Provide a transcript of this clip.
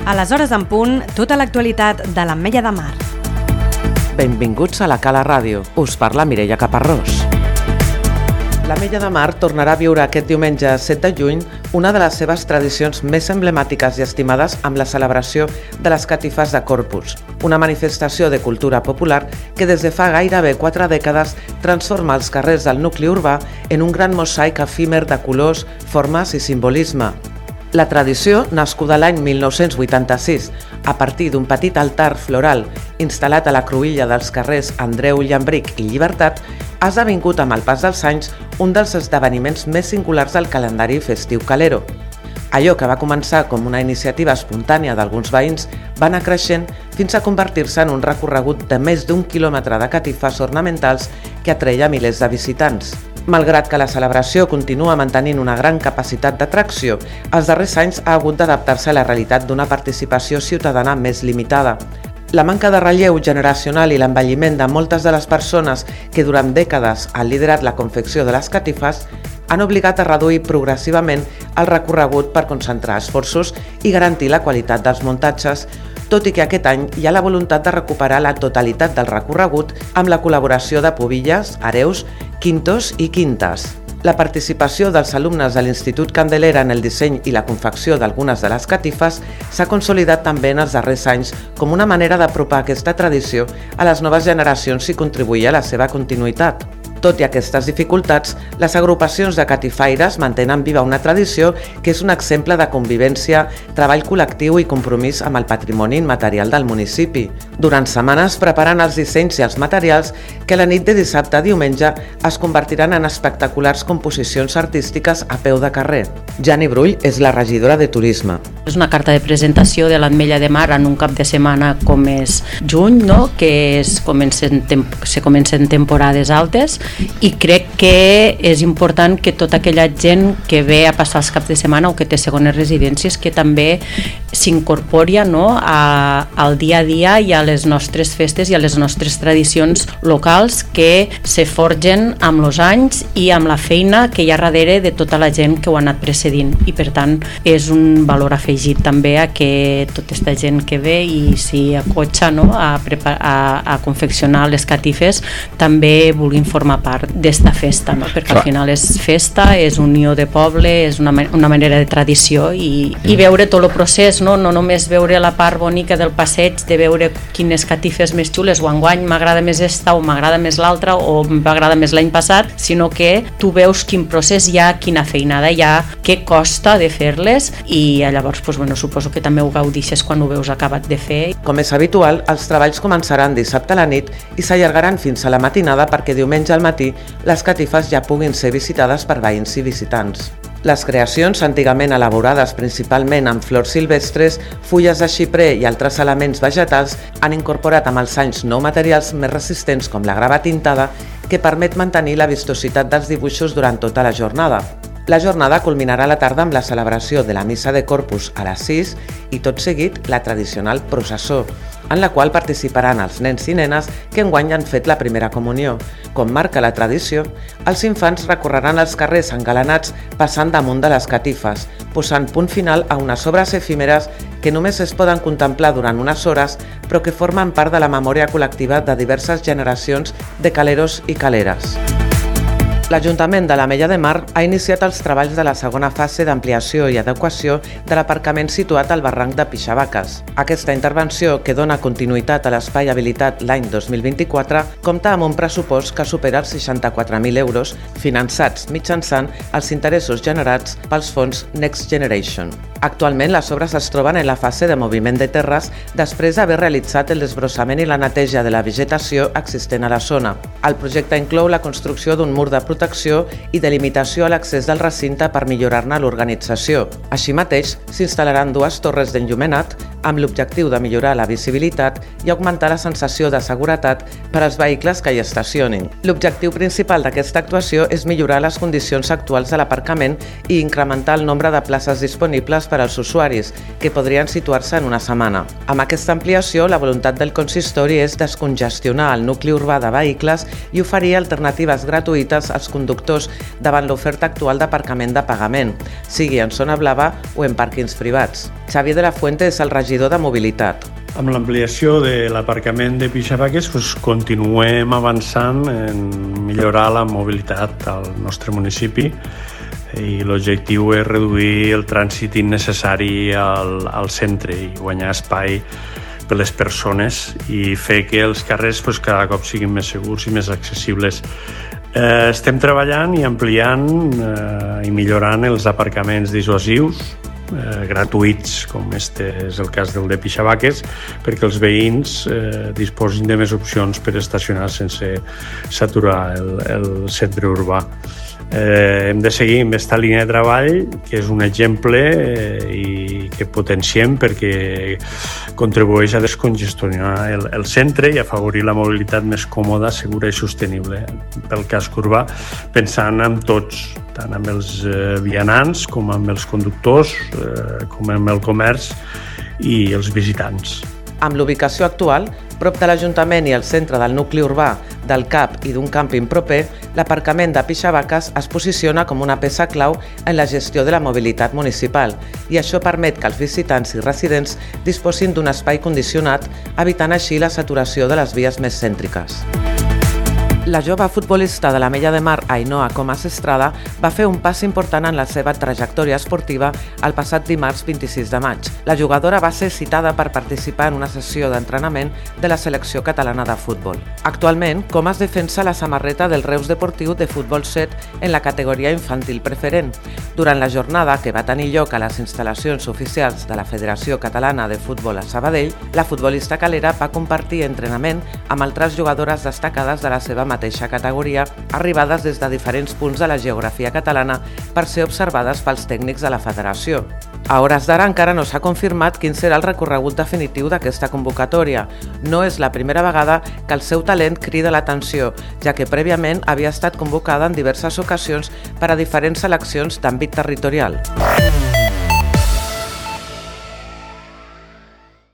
A les hores en punt, tota l'actualitat de l'Ametlla de Mar. Benvinguts a la Cala Ràdio. Us parla Mireia Caparrós. L'Ametlla de Mar tornarà a viure aquest diumenge 7 de juny una de les seves tradicions més emblemàtiques i estimades amb la celebració de les catifes de Corpus, una manifestació de cultura popular que des de fa gairebé 4 dècades transforma els carrers del nucli urbà en un gran mosaic efímer de colors, formes i simbolisme. La tradició, nascuda l'any 1986, a partir d'un petit altar floral instal·lat a la cruïlla dels carrers Andreu Llambric i Llibertat, ha esdevingut amb el pas dels anys un dels esdeveniments més singulars del calendari festiu calero. Allò que va començar com una iniciativa espontània d'alguns veïns va anar creixent fins a convertir-se en un recorregut de més d'1 quilòmetre de catifes ornamentals que atreia milers de visitants. Malgrat que la celebració continua mantenint una gran capacitat d'atracció, els darrers anys ha hagut d'adaptar-se a la realitat d'una participació ciutadana més limitada. La manca de relleu generacional i l'envelliment de moltes de les persones que durant dècades han liderat la confecció de les catifes han obligat a reduir progressivament el recorregut per concentrar esforços i garantir la qualitat dels muntatges, tot i que aquest any hi ha la voluntat de recuperar la totalitat del recorregut amb la col·laboració de pubilles, hereus, quintos i quintes. La participació dels alumnes de l'Institut Candelera en el disseny i la confecció d'algunes de les catifes s'ha consolidat també en els darrers anys com una manera d'apropar aquesta tradició a les noves generacions i contribuir a la seva continuïtat. Tot i aquestes dificultats, les agrupacions de catifaires mantenen viva una tradició que és un exemple de convivència, treball col·lectiu i compromís amb el patrimoni immaterial del municipi. Durant setmanes preparen els dissenys i els materials que la nit de dissabte a diumenge es convertiran en espectaculars composicions artístiques a peu de carrer. Jani Brull és la regidora de Turisme. És una carta de presentació de l'Ametlla de Mar en un cap de setmana com és juny, que se comencen temporades altes, i crec que és important que tota aquella gent que ve a passar els caps de setmana o que té segones residències que també s'incorpori al dia a dia i a les nostres festes i a les nostres tradicions locals que se forgen amb els anys i amb la feina que hi ha darrere de tota la gent que ho ha anat precedint, i per tant és un valor afegit també a que tota aquesta gent que ve i s'hi acotxa a confeccionar les catifes també vulguin formar part d'esta festa, perquè al final és festa, és unió de poble, és una manera de tradició i veure tot el procés, no només veure la part bonica del passeig, de veure quines catifes més xules, o enguany m'agrada més esta o m'agrada més l'altra o m'agrada més l'any passat, sinó que tu veus quin procés hi ha, quina feinada hi ha, què costa de fer-les, i llavors suposo que també ho gaudixes quan ho veus acabat de fer. Com és habitual, els treballs començaran dissabte a la nit i s'allargaran fins a la matinada perquè diumenge al matí les catifes ja puguin ser visitades per veïns i visitants. Les creacions, antigament elaborades principalment amb flors silvestres, fulles de xiprer i altres elements vegetals, han incorporat amb els anys nous materials més resistents com la grava tintada, que permet mantenir la vistositat dels dibuixos durant tota la jornada. La jornada culminarà a la tarda amb la celebració de la Missa de Corpus a les 6 i tot seguit la tradicional processó, en la qual participaran els nens i nenes que enguany han fet la primera comunió. Com marca la tradició, els infants recorreran els carrers engalanats passant damunt de les catifes, posant punt final a unes obres efímeres que només es poden contemplar durant unes hores, però que formen part de la memòria col·lectiva de diverses generacions de caleros i caleres. L'Ajuntament de l'Ametlla de Mar ha iniciat els treballs de la segona fase d'ampliació i adequació de l'aparcament situat al barranc de Pixavaques. Aquesta intervenció, que dona continuïtat a l'espai habilitat l'any 2024, compta amb un pressupost que supera els 64.000 euros, finançats mitjançant els interessos generats pels fons Next Generation. Actualment, les obres es troben en la fase de moviment de terres després d'haver realitzat el desbrossament i la neteja de la vegetació existent a la zona. El projecte inclou la construcció d'un mur de protecció i delimitació a l'accés del recinte per millorar-ne l'organització. Així mateix, s'instal·laran 2 torres d'enllumenat amb l'objectiu de millorar la visibilitat i augmentar la sensació de seguretat per als vehicles que hi estacionin. L'objectiu principal d'aquesta actuació és millorar les condicions actuals de l'aparcament i incrementar el nombre de places disponibles per als usuaris, que podrien situar-se en una setmana. Amb aquesta ampliació, la voluntat del consistori és descongestionar el nucli urbà de vehicles i oferir alternatives gratuïtes als els conductors davant l'oferta actual d'aparcament de pagament, sigui en zona blava o en pàrquings privats. Xavier de la Fuente és el regidor de Mobilitat. Amb l'ampliació de l'aparcament de Pixavaques continuem avançant en millorar la mobilitat al nostre municipi i l'objectiu és reduir el trànsit innecessari al centre i guanyar espai per les persones i fer que els carrers cada cop siguin més segurs i més accessibles. Estem treballant i ampliant i millorant els aparcaments dissuasius gratuïts, com este és el cas del de Pixavaques, perquè els veïns disposin de més opcions per estacionar sense saturar el centre urbà. Hem de seguir amb aquesta línia de treball, que és un exemple i que potenciem perquè contribueix a descongestionar el centre i afavorir la mobilitat més còmoda, segura i sostenible pel casc urbà, pensant en tots, tant amb els vianants com amb els conductors, com amb el comerç i els visitants. Amb l'ubicació actual, prop de l'Ajuntament i el centre del nucli urbà, del CAP i d'un càmping proper, l'aparcament de Pixavaques es posiciona com una peça clau en la gestió de la mobilitat municipal i això permet que els visitants i residents disposin d'un espai condicionat, evitant així la saturació de les vies més cèntriques. La jove futbolista de l'Ametlla de Mar, Ainhoa Comas Estrada, va fer un pas important en la seva trajectòria esportiva el passat dimarts 26 de maig. La jugadora va ser citada per participar en una sessió d'entrenament de la selecció catalana de futbol. Actualment, Comas defensa la samarreta del Reus Deportiu de Futbol 7 en la categoria infantil preferent. Durant la jornada que va tenir lloc a les instal·lacions oficials de la Federació Catalana de Futbol a Sabadell, la futbolista calera va compartir entrenament amb altres jugadores destacades de la seva mateixa categoria, arribades des de diferents punts de la geografia catalana per ser observades pels tècnics de la federació. A hores d'ara encara no s'ha confirmat quin serà el recorregut definitiu d'aquesta convocatòria. No és la primera vegada que el seu talent crida l'atenció, ja que prèviament havia estat convocada en diverses ocasions per a diferents seleccions d'àmbit territorial.